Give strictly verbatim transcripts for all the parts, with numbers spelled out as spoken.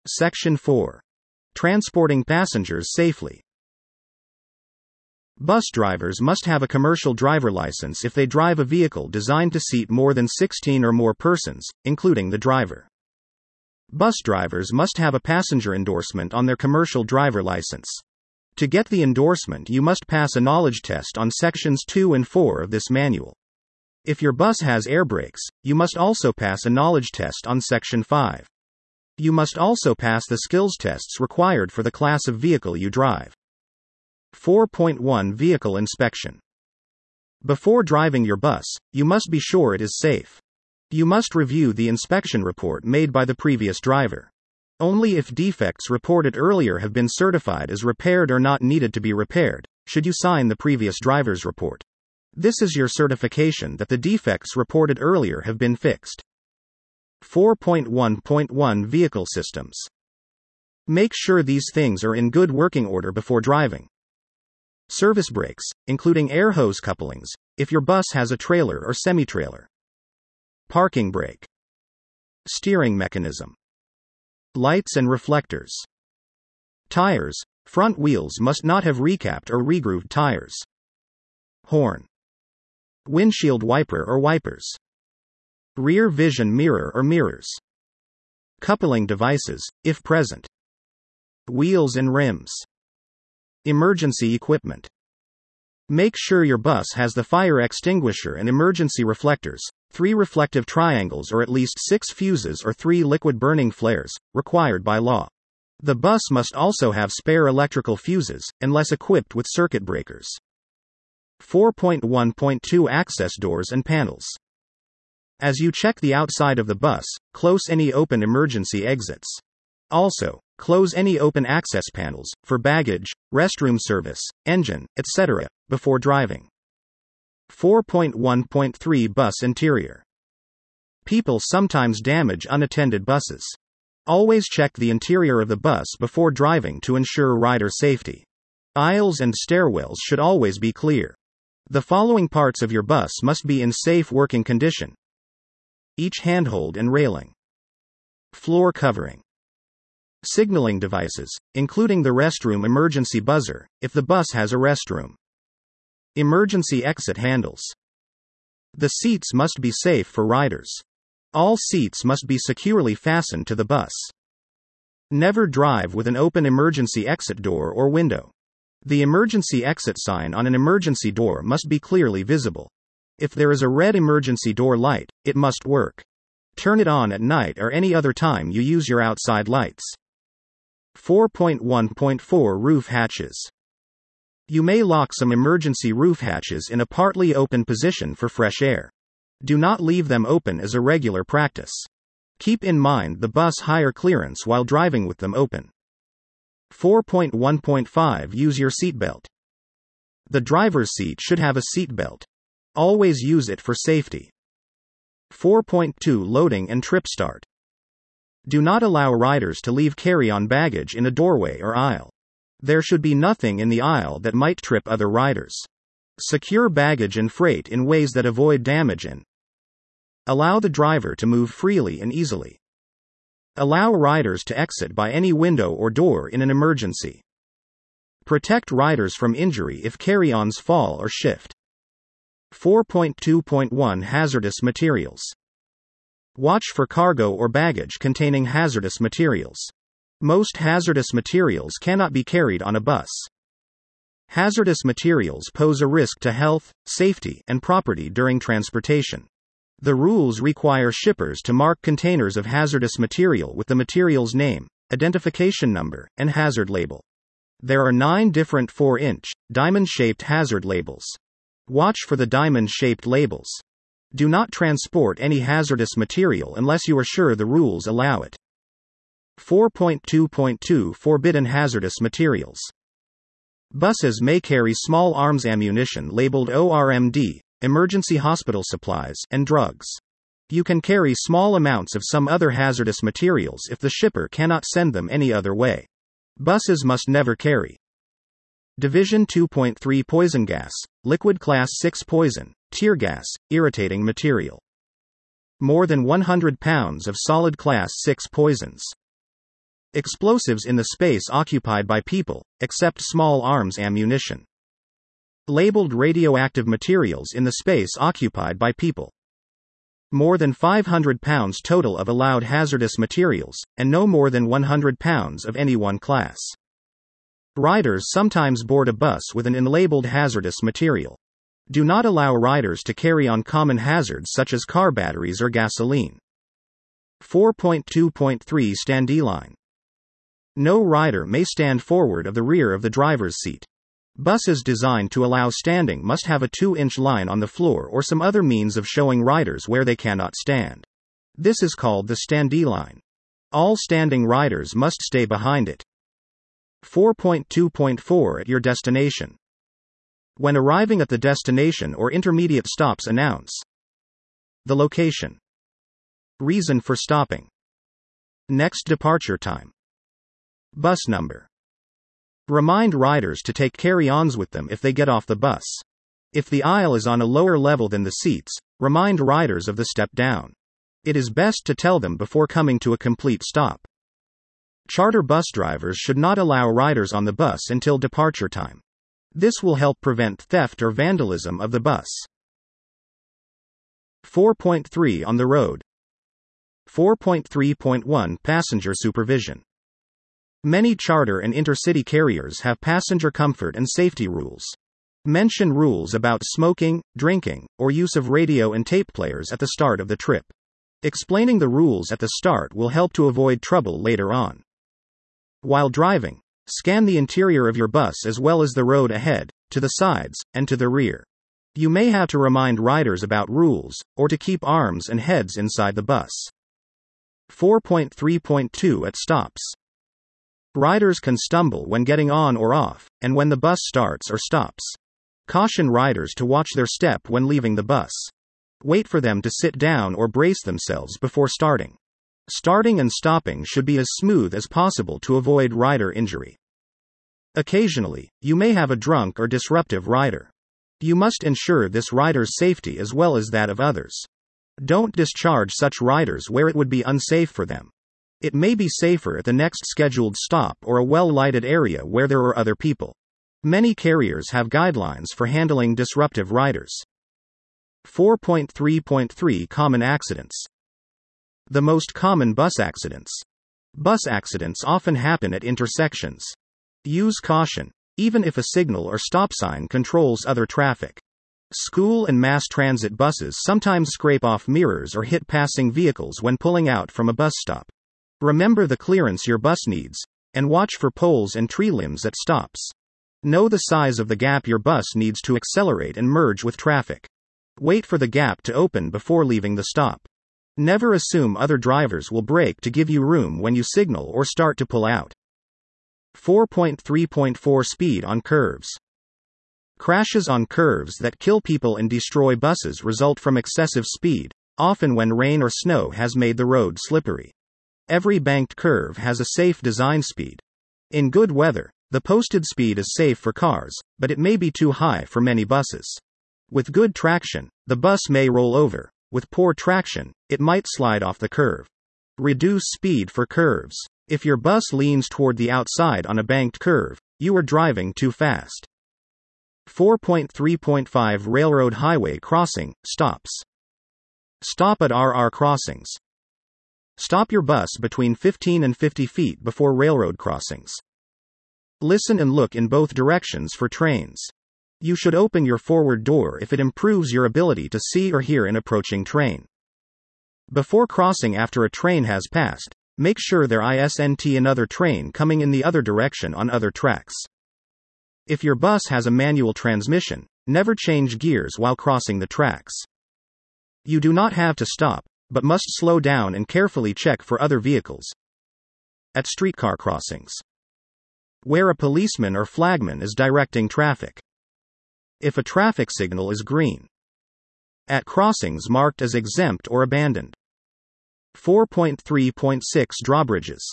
Section four. Transporting passengers safely. Bus drivers must have a commercial driver license if they drive a vehicle designed to seat more than sixteen or more persons, including the driver. Bus drivers must have a passenger endorsement on their commercial driver license. To get the endorsement, you must pass a knowledge test on sections two and four of this manual. If your bus has air brakes, you must also pass a knowledge test on section five. You must also pass the skills tests required for the class of vehicle you drive. four point one Vehicle Inspection. Before driving your bus, you must be sure it is safe. You must review the inspection report made by the previous driver. Only if defects reported earlier have been certified as repaired or not needed to be repaired, should you sign the previous driver's report. This is your certification that the defects reported earlier have been fixed. four point one point one Vehicle Systems. Make sure these things are in good working order before driving. Service brakes, including air hose couplings, if your bus has a trailer or semi-trailer. Parking brake. Steering mechanism. Lights and reflectors. Tires, front wheels must not have recapped or regrooved tires. Horn. Windshield wiper or wipers. Rear vision mirror or mirrors. Coupling devices, if present. Wheels and rims. Emergency equipment. Make sure your bus has the fire extinguisher and emergency reflectors, three reflective triangles or at least six fuses or three liquid burning flares, required by law. The bus must also have spare electrical fuses, unless equipped with circuit breakers. four point one point two Access doors and panels. As you check the outside of the bus, close any open emergency exits. Also, close any open access panels, for baggage, restroom service, engine, et cetera, before driving. four point one point three Bus interior. People sometimes damage unattended buses. Always check the interior of the bus before driving to ensure rider safety. Aisles and stairwells should always be clear. The following parts of your bus must be in safe working condition. Each handhold and railing. Floor covering. Signaling devices, including the restroom emergency buzzer, if the bus has a restroom. Emergency exit handles. The seats must be safe for riders. All seats must be securely fastened to the bus. Never drive with an open emergency exit door or window. The emergency exit sign on an emergency door must be clearly visible. If there is a red emergency door light, it must work. Turn it on at night or any other time you use your outside lights. four point one point four Roof hatches. You may lock some emergency roof hatches in a partly open position for fresh air. Do not leave them open as a regular practice. Keep in mind the bus higher clearance while driving with them open. four point one point five Use your seatbelt. The driver's seat should have a seatbelt. Always use it for safety. four point two Loading and trip start. Do not allow riders to leave carry-on baggage in a doorway or aisle. There should be nothing in the aisle that might trip other riders. Secure baggage and freight in ways that avoid damage and allow the driver to move freely and easily. Allow riders to exit by any window or door in an emergency. Protect riders from injury if carry-ons fall or shift. four point two point one Hazardous materials. Watch for cargo or baggage containing hazardous materials. Most hazardous materials cannot be carried on a bus. Hazardous materials pose a risk to health, safety, and property during transportation. The rules require shippers to mark containers of hazardous material with the material's name, identification number, and hazard label. There are nine different four inch, diamond-shaped hazard labels. Watch for the diamond-shaped labels. Do not transport any hazardous material unless you are sure the rules allow it. four point two point two Forbidden hazardous materials. Buses may carry small arms ammunition labeled O R M D, emergency hospital supplies, and drugs. You can carry small amounts of some other hazardous materials if the shipper cannot send them any other way. Buses must never carry. Division two point three Poison gas, liquid class six poison, tear gas, irritating material. More than one hundred pounds of solid class six poisons. Explosives in the space occupied by people, except small arms ammunition. Labeled radioactive materials in the space occupied by people. More than five hundred pounds total of allowed hazardous materials, and no more than one hundred pounds of any one class. Riders sometimes board a bus with an unlabeled hazardous material. Do not allow riders to carry on common hazards such as car batteries or gasoline. four point two point three Standee line. No rider may stand forward of the rear of the driver's seat. Buses designed to allow standing must have a two inch line on the floor or some other means of showing riders where they cannot stand. This is called the standee line. All standing riders must stay behind it. four point two point four At your destination. When arriving at the destination or intermediate stops, announce the location. Reason for stopping. Next departure time. Bus number. Remind riders to take carry-ons with them if they get off the bus. If the aisle is on a lower level than the seats, remind riders of the step down. It is best to tell them before coming to a complete stop. Charter bus drivers should not allow riders on the bus until departure time. This will help prevent theft or vandalism of the bus. four point three On the road. four point three point one Passenger supervision. Many charter and intercity carriers have passenger comfort and safety rules. Mention rules about smoking, drinking, or use of radio and tape players at the start of the trip. Explaining the rules at the start will help to avoid trouble later on. While driving, scan the interior of your bus as well as the road ahead, to the sides, and to the rear. You may have to remind riders about rules, or to keep arms and heads inside the bus. four point three point two At stops. Riders can stumble when getting on or off, and when the bus starts or stops. Caution riders to watch their step when leaving the bus. Wait for them to sit down or brace themselves before starting. Starting and stopping should be as smooth as possible to avoid rider injury. Occasionally, you may have a drunk or disruptive rider. You must ensure this rider's safety as well as that of others. Don't discharge such riders where it would be unsafe for them. It may be safer at the next scheduled stop or a well-lighted area where there are other people. Many carriers have guidelines for handling disruptive riders. four point three point three Common accidents. The most common bus accidents. Bus accidents often happen at intersections. Use caution, even if a signal or stop sign controls other traffic. School and mass transit buses sometimes scrape off mirrors or hit passing vehicles when pulling out from a bus stop. Remember the clearance your bus needs, and watch for poles and tree limbs at stops. Know the size of the gap your bus needs to accelerate and merge with traffic. Wait for the gap to open before leaving the stop. Never assume other drivers will brake to give you room when you signal or start to pull out. four point three point four Speed on curves. Crashes on curves that kill people and destroy buses result from excessive speed, often when rain or snow has made the road slippery. Every banked curve has a safe design speed. In good weather, the posted speed is safe for cars, but it may be too high for many buses. With good traction, the bus may roll over. With poor traction, it might slide off the curve. Reduce speed for curves. If your bus leans toward the outside on a banked curve, you are driving too fast. four point three point five Railroad highway crossing, stops. Stop at R R crossings. Stop your bus between fifteen and fifty feet before railroad crossings. Listen and look in both directions for trains. You should open your forward door if it improves your ability to see or hear an approaching train. Before crossing after a train has passed, make sure there isn't another train coming in the other direction on other tracks. If your bus has a manual transmission, never change gears while crossing the tracks. You do not have to stop, but must slow down and carefully check for other vehicles. At streetcar crossings. Where a policeman or flagman is directing traffic. If a traffic signal is green. At crossings marked as exempt or abandoned. four point three point six Drawbridges.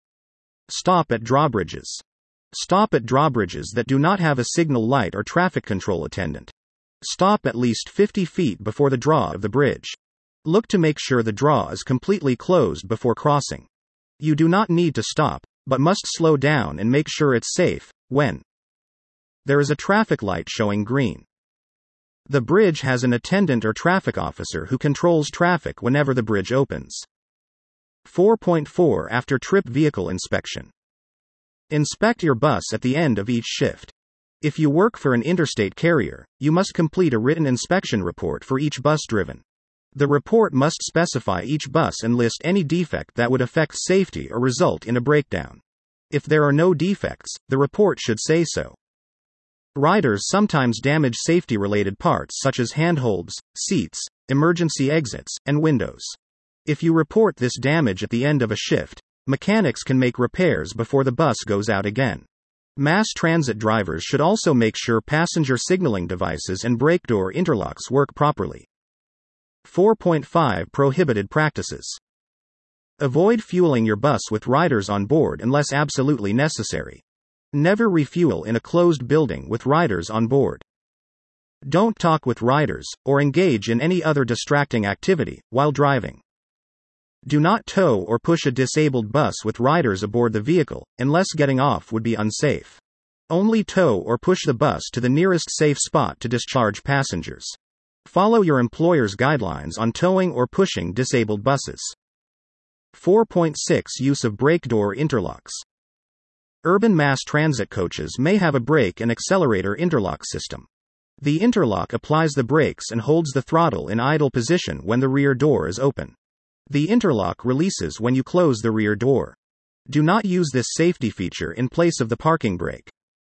Stop at drawbridges. Stop at drawbridges that do not have a signal light or traffic control attendant. Stop at least fifty feet before the draw of the bridge. Look to make sure the draw is completely closed before crossing. You do not need to stop, but must slow down and make sure it's safe when there is a traffic light showing green. The bridge has an attendant or traffic officer who controls traffic whenever the bridge opens. four point four After trip vehicle inspection. Inspect your bus at the end of each shift. If you work for an interstate carrier, you must complete a written inspection report for each bus driven. The report must specify each bus and list any defect that would affect safety or result in a breakdown. If there are no defects, the report should say so. Riders sometimes damage safety-related parts such as handholds, seats, emergency exits, and windows. If you report this damage at the end of a shift, mechanics can make repairs before the bus goes out again. Mass transit drivers should also make sure passenger signaling devices and brake door interlocks work properly. four point five Prohibited practices. Avoid fueling your bus with riders on board unless absolutely necessary. Never refuel in a closed building with riders on board. Don't talk with riders, or engage in any other distracting activity, while driving. Do not tow or push a disabled bus with riders aboard the vehicle, unless getting off would be unsafe. Only tow or push the bus to the nearest safe spot to discharge passengers. Follow your employer's guidelines on towing or pushing disabled buses. four point six Use of brake door interlocks. Urban mass transit coaches may have a brake and accelerator interlock system. The interlock applies the brakes and holds the throttle in idle position when the rear door is open. The interlock releases when you close the rear door. Do not use this safety feature in place of the parking brake.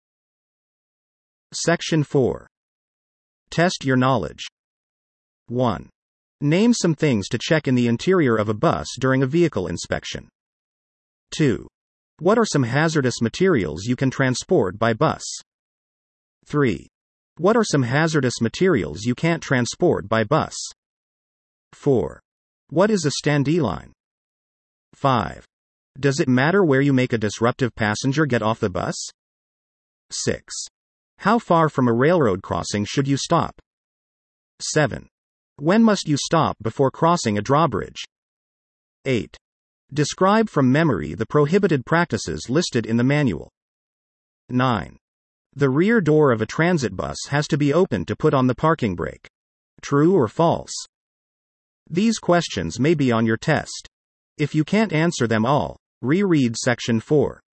Section four. Test your knowledge. one. Name some things to check in the interior of a bus during a vehicle inspection. two. What are some hazardous materials you can transport by bus? three. What are some hazardous materials you can't transport by bus? four. What is a standee line? five. Does it matter where you make a disruptive passenger get off the bus? six. How far from a railroad crossing should you stop? seven. When must you stop before crossing a drawbridge? eight. Describe from memory the prohibited practices listed in the manual. nine. The rear door of a transit bus has to be open to put on the parking brake. True or false? These questions may be on your test. If you can't answer them all, reread Section four.